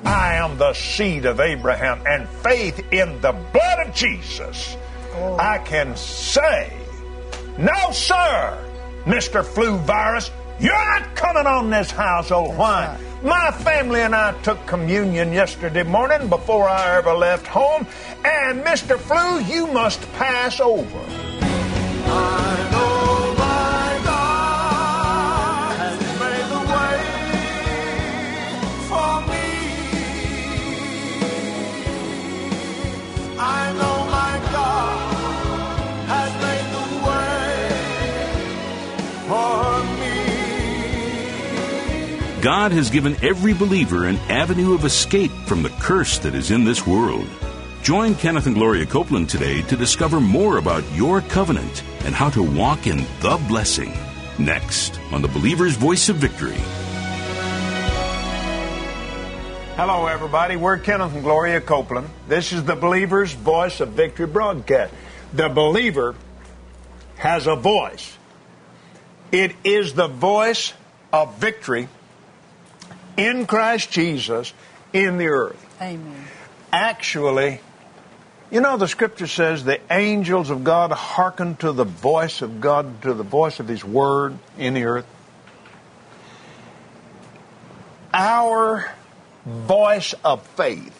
I am the seed of Abraham, and faith in the blood of Jesus, I can say, no, sir, Mr. Flu Virus, you're not coming on this household. Why? My family and I took communion yesterday morning before I ever left home, and Mr. Flu, you must pass over. I know my God has made the way for me. I know my God has made the way for me. God has given every believer an avenue of escape from the curse that is in this world. Join Kenneth and Gloria Copeland today to discover more about your covenant and how to walk in the blessing. Next on the Believer's Voice of Victory. Hello, everybody. We're Kenneth and Gloria Copeland. This is the Believer's Voice of Victory broadcast. The believer has a voice. It is the voice of victory in Christ Jesus in the earth. Amen. Actually, you know, the Scripture says the angels of God hearken to the voice of God, to the voice of His Word in the earth. Our voice of faith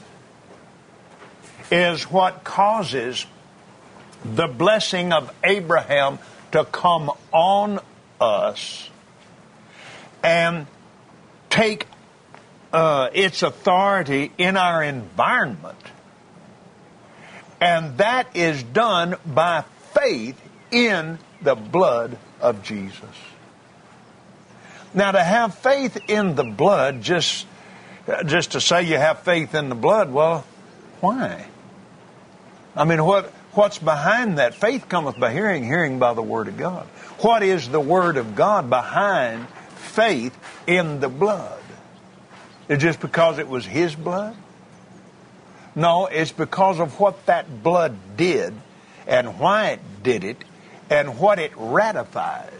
is what causes the blessing of Abraham to come on us and take its authority in our environment. And that is done by faith in the blood of Jesus. Now, to have faith in the blood, just to say you have faith in the blood, well, why? I mean, what's behind that? Faith cometh by hearing, hearing by the Word of God. What is the Word of God behind faith in the blood? Is it just because it was His blood? No, it's because of what that blood did and why it did it and what it ratified.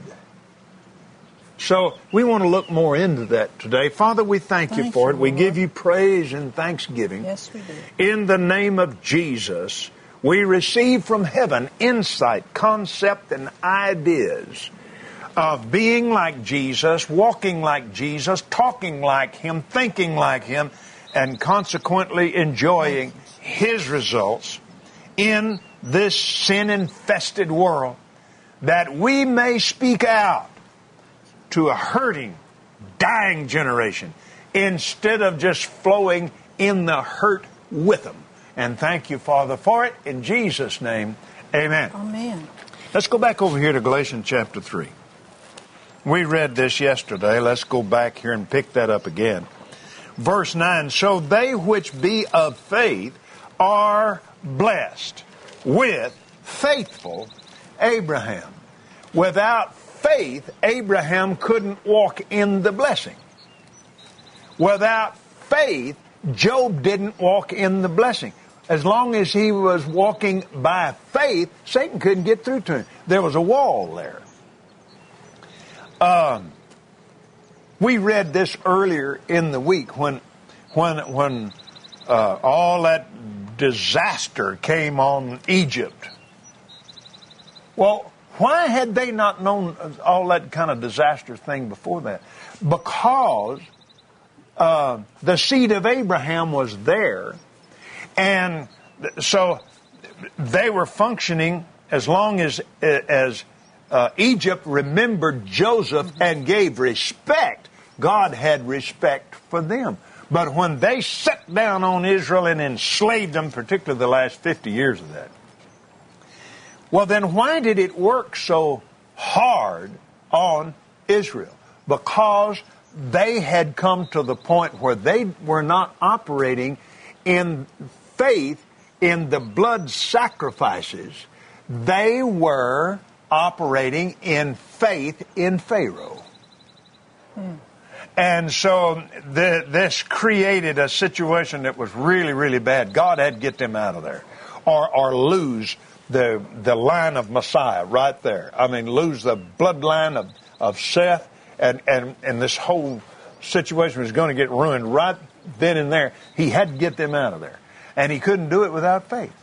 So we want to look more into that today. Father, we thank you for it. We give you praise and thanksgiving. Yes, we do. In the name of Jesus, we receive from heaven insight, concept, and ideas of being like Jesus, walking like Jesus, talking like Him, thinking like Him, and consequently enjoying His results in this sin-infested world, that we may speak out to a hurting, dying generation instead of just flowing in the hurt with them. And thank you, Father, for it. In Jesus' name, amen. Amen. Let's go back over here to Galatians chapter 3. We read this yesterday. Let's go back here and pick that up again. Verse 9, so they which be of faith are blessed with faithful Abraham. Without faith, Abraham couldn't walk in the blessing. Without faith, Job didn't walk in the blessing. As long as he was walking by faith, Satan couldn't get through to him. There was a wall there. We read this earlier in the week when all that disaster came on Egypt. Well, why had they not known all that kind of disaster thing before that? Because the seed of Abraham was there, and so they were functioning as long as Egypt remembered Joseph and gave respect. God had respect for them. But when they sat down on Israel and enslaved them, particularly the last 50 years of that, well, then why did it work so hard on Israel? Because they had come to the point where they were not operating in faith in the blood sacrifices. They were operating in faith in Pharaoh. And so this created a situation that was really, really bad. God had to get them out of there or lose the line of Messiah right there. I mean, lose the bloodline of Seth, and this whole situation was going to get ruined right then and there. He had to get them out of there. And he couldn't do it without faith.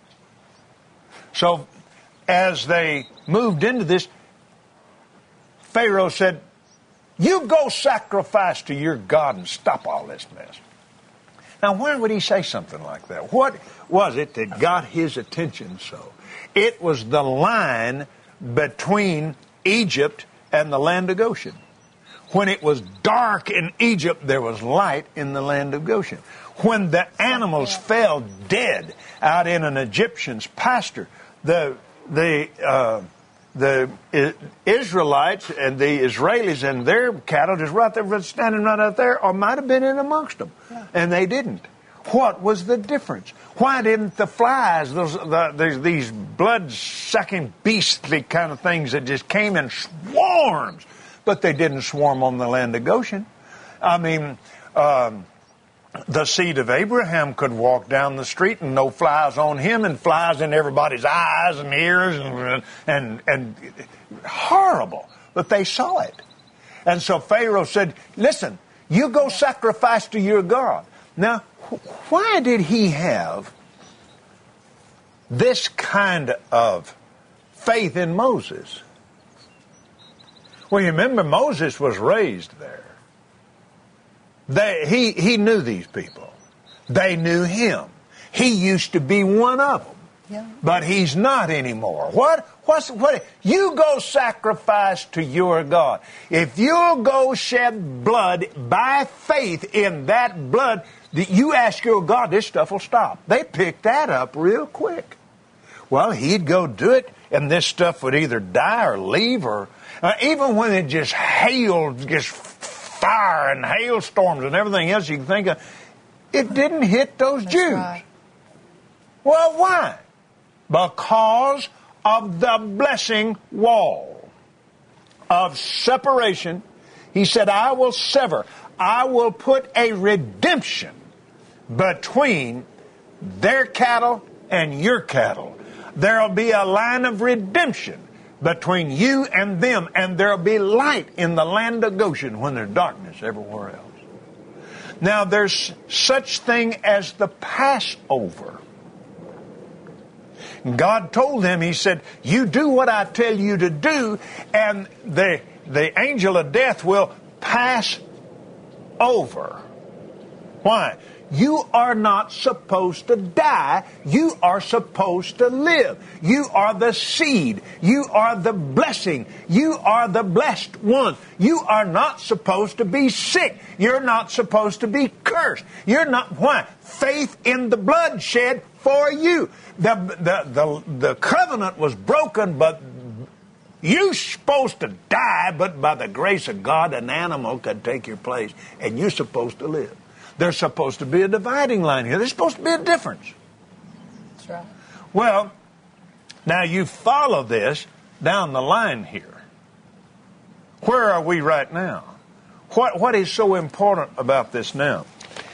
So as they moved into this, Pharaoh said, you go sacrifice to your God and stop all this mess. Now, why would he say something like that? What was it that got his attention so? It was the line between Egypt and the land of Goshen. When it was dark in Egypt, there was light in the land of Goshen. When the animals fell dead out in an Egyptian's pasture, the Israelites and the Israelis and their cattle just right there, standing right out there, or might have been in amongst them, and they didn't. What was the difference? Why didn't the flies, these blood-sucking, beastly kind of things that just came in swarms, but they didn't swarm on the land of Goshen? I mean, the seed of Abraham could walk down the street and no flies on him, and flies in everybody's eyes and ears, and horrible. But they saw it. And so Pharaoh said, listen, you go sacrifice to your God. Now, why did he have this kind of faith in Moses? Well, you remember Moses was raised there. He knew these people. They knew him. He used to be one of them. Yeah. But he's not anymore. What? You go sacrifice to your God. If you'll go shed blood by faith in that blood, you ask your God, this stuff will stop. They picked that up real quick. Well, he'd go do it, and this stuff would either die or leave, or even when it just hailed, just fire and hailstorms and everything else you can think of, it didn't hit those Jews. Right. Well, why? Because of the blessing wall of separation. He said, I will sever. I will put a redemption between their cattle and your cattle. There'll be a line of redemption between you and them, and there'll be light in the land of Goshen when there's darkness everywhere else. Now, there's such thing as the Passover. God told them, he said, you do what I tell you to do, and the angel of death will pass over. Why? You are not supposed to die. You are supposed to live. You are the seed. You are the blessing. You are the blessed one. You are not supposed to be sick. You're not supposed to be cursed. You're not. Why? Faith in the blood shed for you. The covenant was broken, but you're supposed to die, but by the grace of God, an animal could take your place, and you're supposed to live. There's supposed to be a dividing line here. There's supposed to be a difference. That's right. Well, now you follow this down the line here. Where are we right now? What is so important about this now?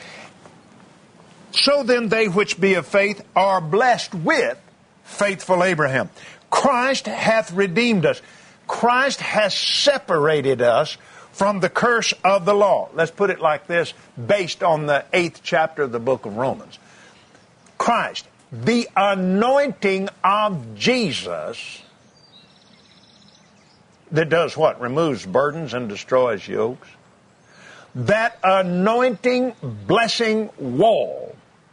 So then they which be of faith are blessed with faithful Abraham. Christ hath redeemed us. Christ has separated us from the curse of the law. Let's put it like this, based on the 8th chapter of the book of Romans. Christ, the anointing of Jesus, that does what? Removes burdens and destroys yokes. That anointing, blessing wall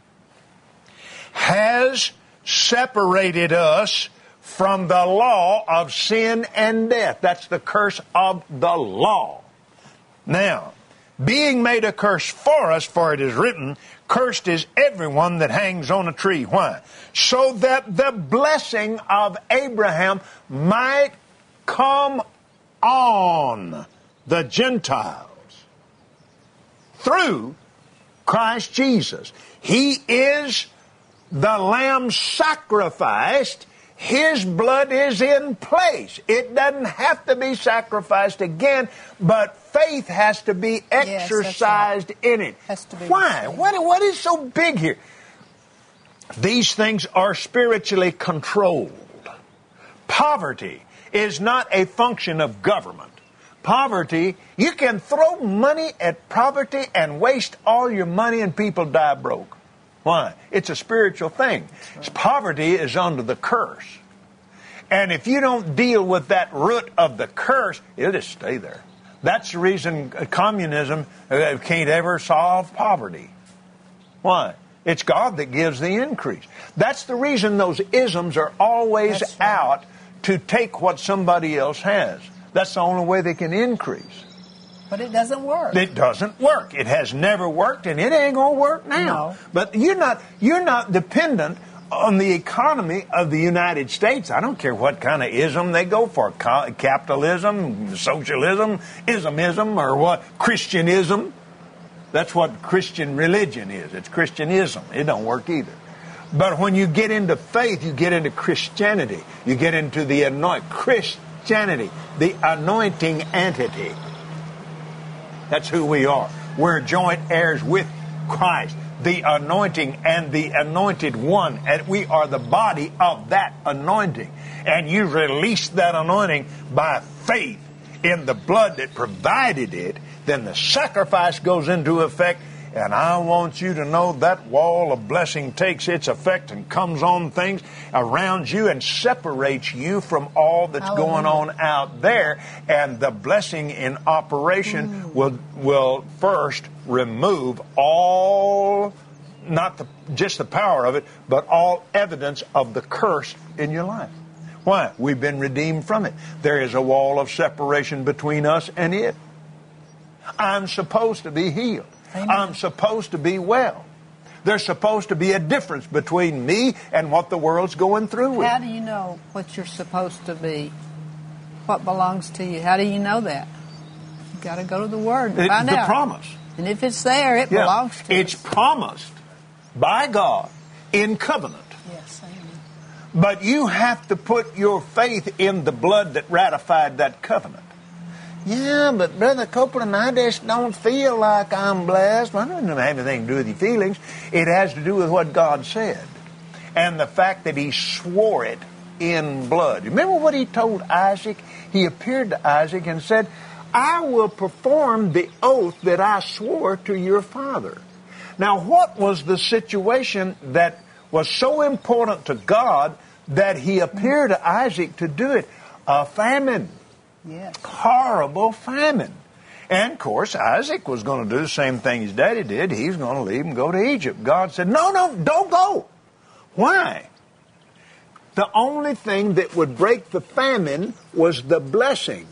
has separated us from the law of sin and death. That's the curse of the law. Now, being made a curse for us, for it is written, cursed is everyone that hangs on a tree. Why? So that the blessing of Abraham might come on the Gentiles through Christ Jesus. He is the Lamb sacrificed. His blood is in place. It doesn't have to be sacrificed again, but faith has to be exercised in it. Has to be. Why? What is so big here? These things are spiritually controlled. Poverty is not a function of government. Poverty, you can throw money at poverty and waste all your money and people die broke. Why? It's a spiritual thing. Right. Poverty is under the curse. And if you don't deal with that root of the curse, it'll just stay there. That's the reason communism can't ever solve poverty. Why? It's God that gives the increase. That's the reason those isms are always out to take what somebody else has. That's the only way they can increase. But it doesn't work. It doesn't work. It has never worked, and it ain't going to work now. No. But you're not dependent on the economy of the United States. I don't care what kind of ism they go for. Capitalism, socialism, islamism, or what? Christianism. That's what Christian religion is. It's Christianism. It don't work either. But when you get into faith, you get into Christianity. You get into the Christianity, the anointing entity. That's who we are. We're joint heirs with Christ, the anointing and the anointed one. And we are the body of that anointing. And you release that anointing by faith in the blood that provided it. Then the sacrifice goes into effect. And I want you to know that wall of blessing takes its effect and comes on things around you and separates you from all that's going on out there. And the blessing in operation will first remove all, not just the power of it, but all evidence of the curse in your life. Why? We've been redeemed from it. There is a wall of separation between us and it. I'm supposed to be healed. Amen. I'm supposed to be well. There's supposed to be a difference between me and what the world's going through with. How do you know what you're supposed to be? What belongs to you? How do you know that? You've got to go to the Word and find out. The promise. And if it's there, it belongs to It's promised by God in covenant. Yes, amen. But you have to put your faith in the blood that ratified that covenant. Yeah, but Brother Copeland, I just don't feel like I'm blessed. Well, it doesn't have anything to do with your feelings. It has to do with what God said. And the fact that He swore it in blood. Remember what He told Isaac? He appeared to Isaac and said, I will perform the oath that I swore to your father. Now, what was the situation that was so important to God that He appeared to Isaac to do it? A famine. Yes. Horrible famine. And, of course, Isaac was going to do the same thing his daddy did. He was going to leave and go to Egypt. God said, no, don't go. Why? The only thing that would break the famine was the blessing.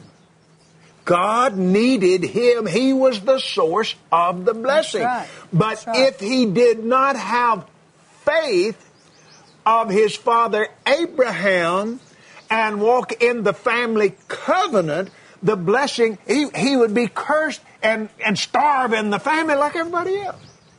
God needed him. He was the source of the blessing. That's right. But if he did not have faith of his father Abraham and walk in the family covenant, the blessing, he would be cursed and starve in the family like everybody else.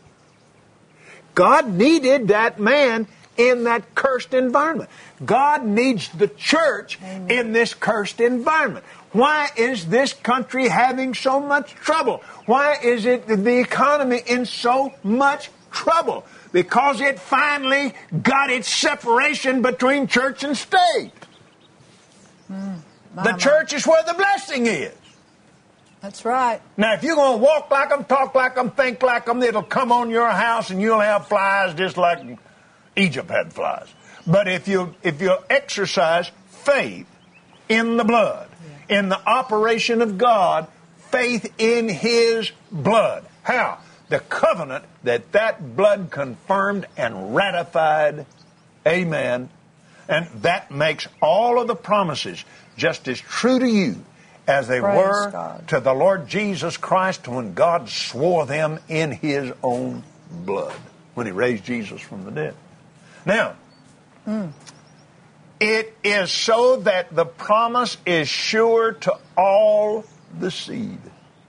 God needed that man in that cursed environment. God needs the church in this cursed environment. Why is this country having so much trouble? Why is it the economy in so much trouble? Because it finally got its separation between church and state. The church is where the blessing is. That's right. Now, if you're going to walk like them, talk like them, think like them, it'll come on your house and you'll have flies just like Egypt had flies. But if you exercise faith in the blood, in the operation of God, faith in His blood. How? The covenant that blood confirmed and ratified. Amen. And that makes all of the promises just as true to you as they were to the Lord Jesus Christ when God swore them in His own blood when He raised Jesus from the dead. Now, it is so that the promise is sure to all the seed.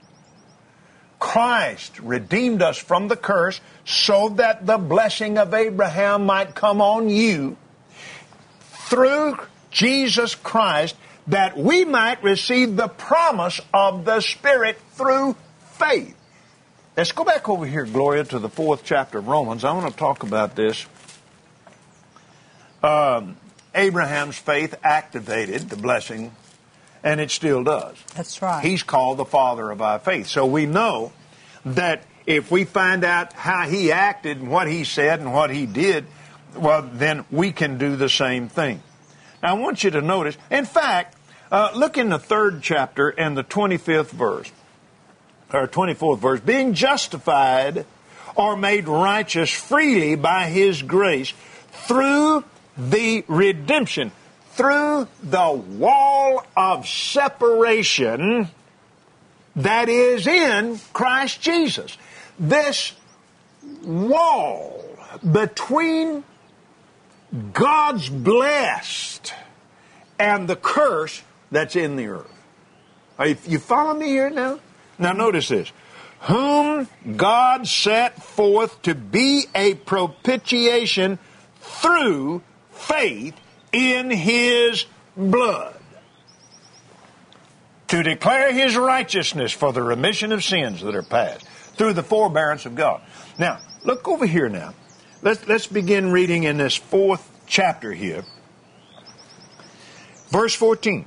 Christ redeemed us from the curse so that the blessing of Abraham might come on you through Jesus Christ, that we might receive the promise of the Spirit through faith. Let's go back over here, Gloria, to the 4th chapter of Romans. I want to talk about this. Abraham's faith activated the blessing, and it still does. That's right. He's called the father of our faith. So we know that if we find out how he acted and what he said and what he did, well, then we can do the same thing. Now, I want you to notice, in fact, look in the 3rd chapter and the 25th verse, or 24th verse, being justified or made righteous freely by his grace through the redemption, through the wall of separation that is in Christ Jesus. This wall between God's blessed and the curse that's in the earth. Are you following me here now? Now notice this. Whom God set forth to be a propitiation through faith in his blood, to declare his righteousness for the remission of sins that are past, through the forbearance of God. Now, look over here now. Let's begin reading in this 4th chapter here. Verse 14.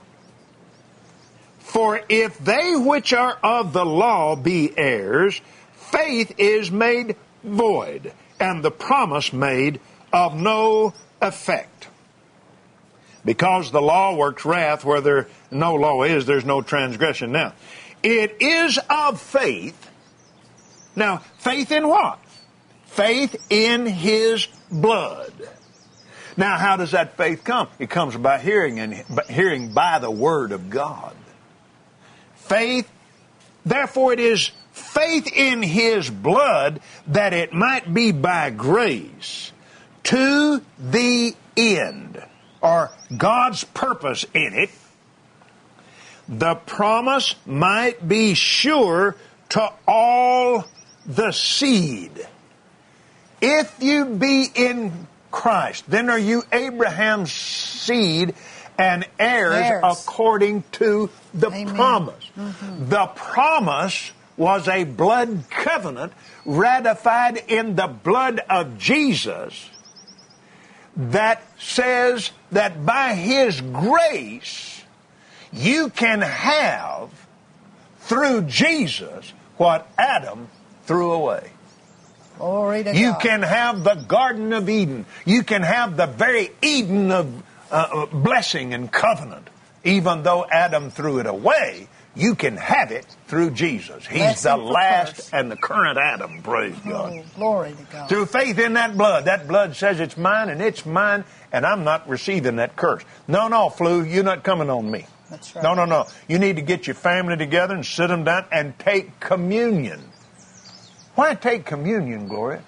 For if they which are of the law be heirs, faith is made void, and the promise made of no effect. Because the law works wrath, where there no law is, there's no transgression. Now, it is of faith. Now, faith in what? Faith in his blood. Now, how does that faith come? It comes by hearing, and hearing by the word of God. Faith, therefore it is faith in his blood, that it might be by grace, to the end, or God's purpose in it, the promise might be sure to all the seed. If you be in Christ, then are you Abraham's seed and heirs according to the promise. Mm-hmm. The promise was a blood covenant ratified in the blood of Jesus that says that by his grace you can have through Jesus what Adam threw away. Glory to you God. Can have the Garden of Eden. You can have the very Eden of blessing and covenant. Even though Adam threw it away, you can have it through Jesus. He's the last and the current Adam, praise God. Oh, glory to God. Through faith in that blood says it's mine, and I'm not receiving that curse. No, flu, you're not coming on me. That's right. No. You need to get your family together and sit them down and take communion. Why take communion, Gloria?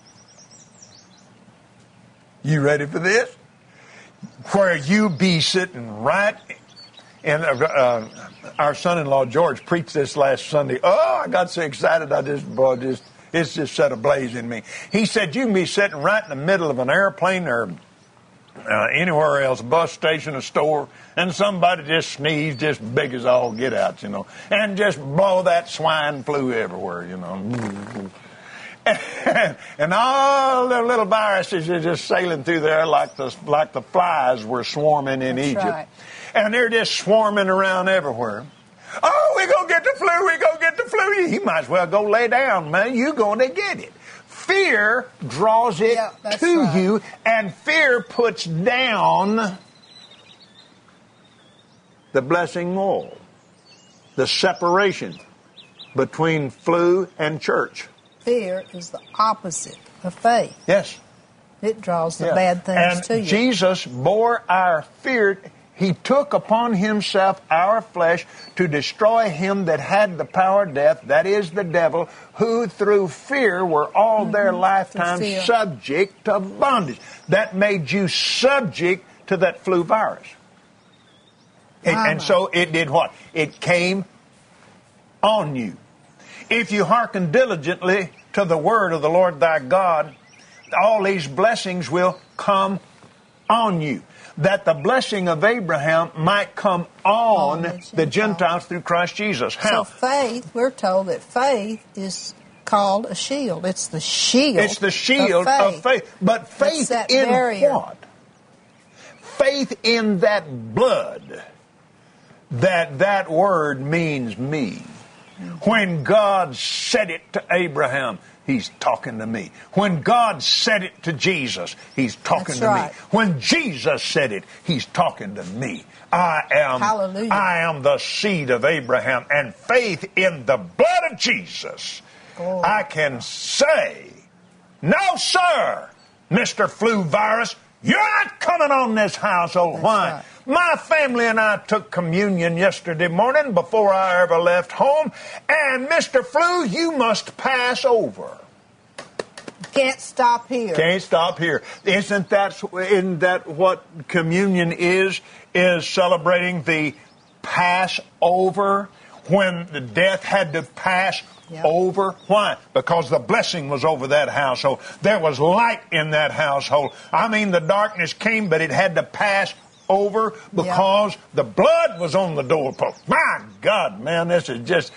You ready for this? Where you be sitting right, and our son-in-law George preached this last Sunday. Oh, I got so excited, it's just set ablaze in me. He said you can be sitting right in the middle of an airplane or anywhere else, bus station, a store, and somebody just sneeze just big as all get out, and just blow that swine flu everywhere, And all the little viruses are just sailing through there like the flies were swarming in Egypt. Right. And they're just swarming around everywhere. Oh, we're going to get the flu. You might as well go lay down, man. You're going to get it. Fear draws it to you, and fear puts down the blessing wall, the separation between flu and church. Fear is the opposite of faith. Yes. It draws the bad things to you. And Jesus bore our fear. He took upon himself our flesh to destroy him that had the power of death, that is the devil, who through fear were all their lifetime subject to bondage. That made you subject to that flu virus. And so it did what? It came on you. If you hearken diligently to the word of the Lord thy God, all these blessings will come on you. That the blessing of Abraham might come on the Gentiles through Christ Jesus. How? So faith, we're told that faith is called a shield. It's the shield. It's the shield of faith. But faith in what? Faith in that blood that word means me. When God said it to Abraham, He's talking to me. When God said it to Jesus, He's talking to me. When Jesus said it, He's talking to me. I am the seed of Abraham, and faith in the blood of Jesus. I can say, no, sir, Mr. Flu Virus, you're not coming on this household. Why? My family and I took communion yesterday morning before I ever left home, and Mr. Flu, you must pass over. Can't stop here. Can't stop here. Isn't that what communion is? Is celebrating the Passover, when the death had to pass over. Why? Because the blessing was over that household. There was light in that household. I mean, the darkness came, but it had to pass over because the blood was on the doorpost. My God, man, this.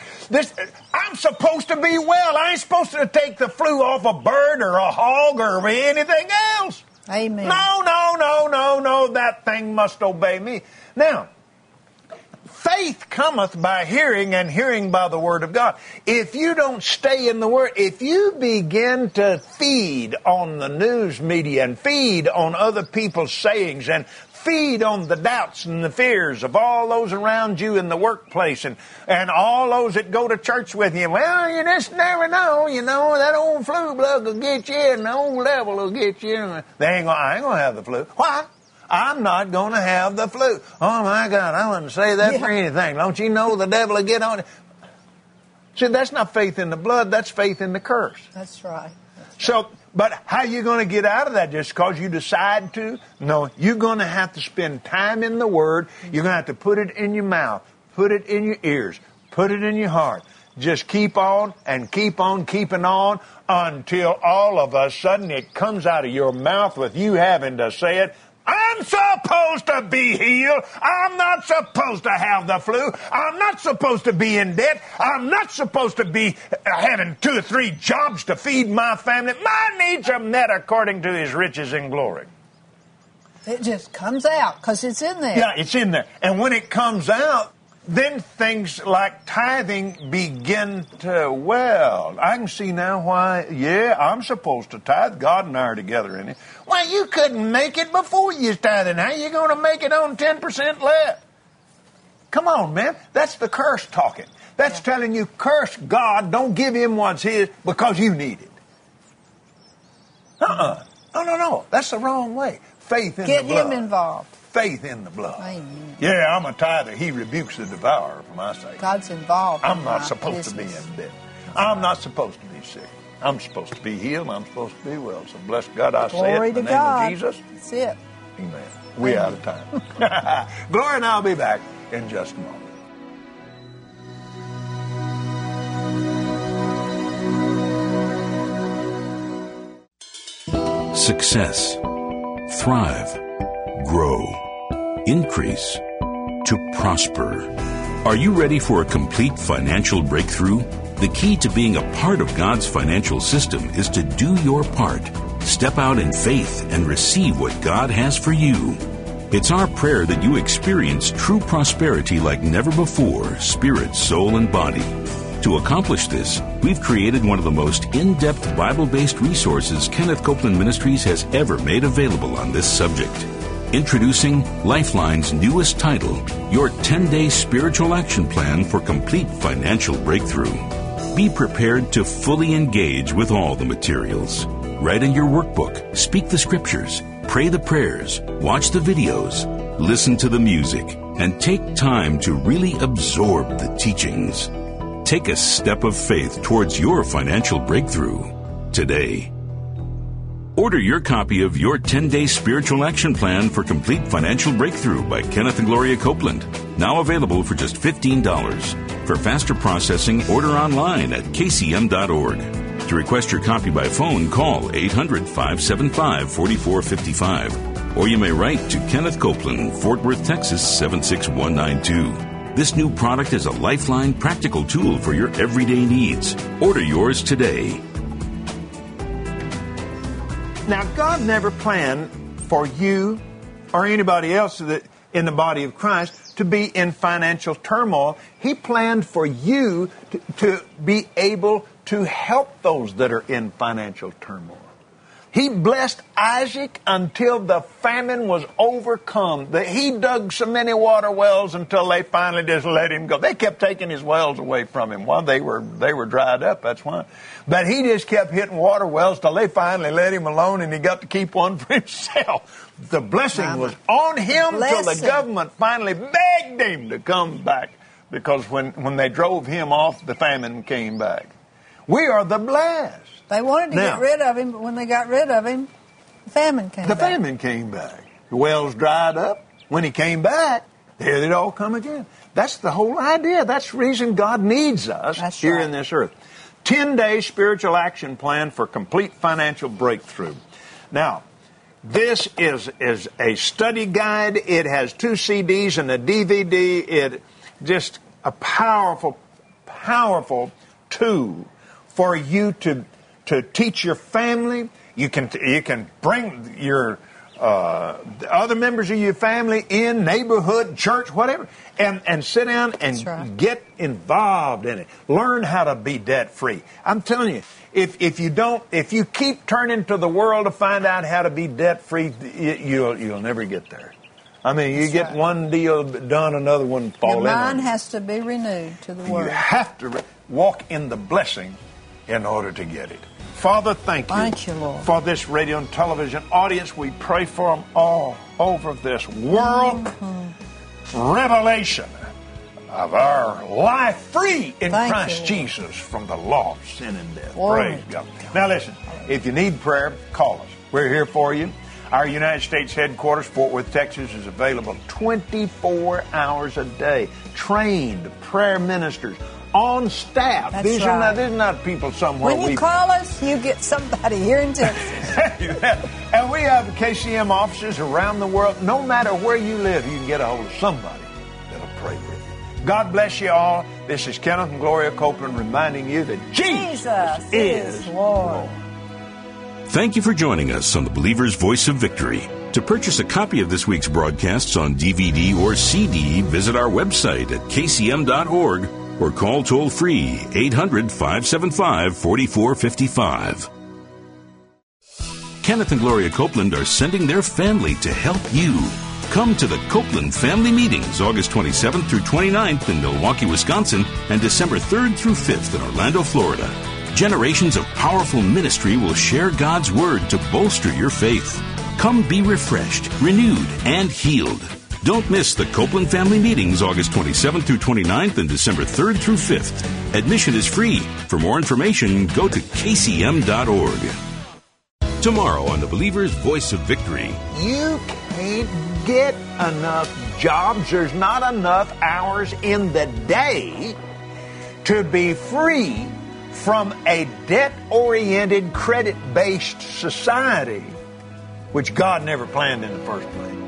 I'm supposed to be well. I ain't supposed to take the flu off a bird or a hog or anything else. Amen. No. That thing must obey me. Now, faith cometh by hearing, and hearing by the Word of God. If you don't stay in the Word, if you begin to feed on the news media and feed on other people's sayings and feed on the doubts and the fears of all those around you in the workplace and all those that go to church with you. Well, you just never know. That old flu bug will get you and the old devil will get you. I ain't going to have the flu. Why? I'm not going to have the flu. Oh, my God, I wouldn't say that for anything. Don't you know the devil will get on it? See, that's not faith in the blood. That's faith in the curse. That's right. But how are you going to get out of that just because you decide to? No, you're going to have to spend time in the Word. You're going to have to put it in your mouth, put it in your ears, put it in your heart. Just keep on and keep on keeping on until all of a sudden it comes out of your mouth with you having to say it. I'm supposed to be healed. I'm not supposed to have the flu. I'm not supposed to be in debt. I'm not supposed to be having 2 or 3 jobs to feed my family. My needs are met according to His riches and glory. It just comes out because it's in there. Yeah, it's in there. And when it comes out, then things like tithing begin to, I can see now why, I'm supposed to tithe. God and I are together in it. Well, you couldn't make it before you was tithing. How are you going to make it on 10% left? Come on, man. That's the curse talking. That's telling you, curse God, don't give Him what's His because you need it. No. That's the wrong way. Faith in the blood. Get Him involved. Faith in the blood. Amen. Yeah, I'm a tither. He rebukes the devourer for my sake. God's involved. I'm not supposed to be in debt. I'm not supposed to be sick. I'm supposed to be healed. I'm supposed to be well. So bless God, I say it in the name of Jesus. That's it. Amen. We're out of time. Glory, and I'll be back in just a moment. Success. Thrive. Grow, increase, to prosper. Are you ready for a complete financial breakthrough? The key to being a part of God's financial system is to do your part. Step out in faith and receive what God has for you. It's our prayer that you experience true prosperity like never before, spirit, soul, and body. To accomplish this, we've created one of the most in-depth Bible-based resources Kenneth Copeland Ministries has ever made available on this subject. Introducing Lifeline's newest title, Your 10-Day Spiritual Action Plan for Complete Financial Breakthrough. Be prepared to fully engage with all the materials. Write in your workbook, speak the scriptures, pray the prayers, watch the videos, listen to the music, and take time to really absorb the teachings. Take a step of faith towards your financial breakthrough today. Order your copy of Your 10-Day Spiritual Action Plan for Complete Financial Breakthrough by Kenneth and Gloria Copeland. Now available for just $15. For faster processing, order online at kcm.org. To request your copy by phone, call 800-575-4455. Or you may write to Kenneth Copeland, Fort Worth, Texas 76192. This new product is a Lifeline practical tool for your everyday needs. Order yours today. Now, God never planned for you or anybody else in the body of Christ to be in financial turmoil. He planned for you to be able to help those that are in financial turmoil. He blessed Isaac until the famine was overcome. He dug so many water wells until they finally just let him go. They kept taking his wells away from him while they were dried up, that's why. But he just kept hitting water wells till they finally let him alone, and he got to keep one for himself. The blessing was on him till the government finally begged him to come back, because when they drove him off, the famine came back. We are the blessed. They wanted to get rid of him, but when they got rid of him, the famine came back. The famine came back. The wells dried up. When he came back, here they'd all come again. That's the whole idea. That's the reason God needs us here in this earth. 10-day spiritual action plan for complete financial breakthrough. Now, this is a study guide. It has 2 CDs and a DVD. It just a powerful, powerful tool for you to teach your family. You can bring your other members of your family in, neighborhood, church, whatever, and sit down and get involved in it. Learn how to be debt free. I'm telling you, if you keep turning to the world to find out how to be debt free, you'll never get there. I mean, you get one deal done, another one fall in. Your mind has to be renewed to the Word. You have to walk in the blessing in order to get it. Father, thank you Lord, for this radio and television audience. We pray for them all over this world. Revelation of our life free in Christ Jesus from the law of sin and death. Praise God. Now listen, if you need prayer, call us. We're here for you. Our United States headquarters, Fort Worth, Texas, is available 24 hours a day. Trained prayer ministers on staff. That's these right. are not people somewhere. When you call us, you get somebody here in Texas. And we have KCM offices around the world. No matter where you live, you can get a hold of somebody that'll pray with you. God bless you all. This is Kenneth and Gloria Copeland reminding you that Jesus is Lord. Thank you for joining us on the Believer's Voice of Victory. To purchase a copy of this week's broadcasts on DVD or CD, visit our website at kcm.org or call toll-free 800-575-4455. Kenneth and Gloria Copeland are sending their family to help you. Come to the Copeland Family Meetings August 27th through 29th in Milwaukee, Wisconsin, and December 3rd through 5th in Orlando, Florida. Generations of powerful ministry will share God's Word to bolster your faith. Come be refreshed, renewed, and healed. Don't miss the Copeland Family Meetings August 27th through 29th and December 3rd through 5th. Admission is free. For more information, go to kcm.org. Tomorrow on the Believer's Voice of Victory. You can't get enough jobs. There's not enough hours in the day to be free from a debt-oriented, credit-based society, which God never planned in the first place.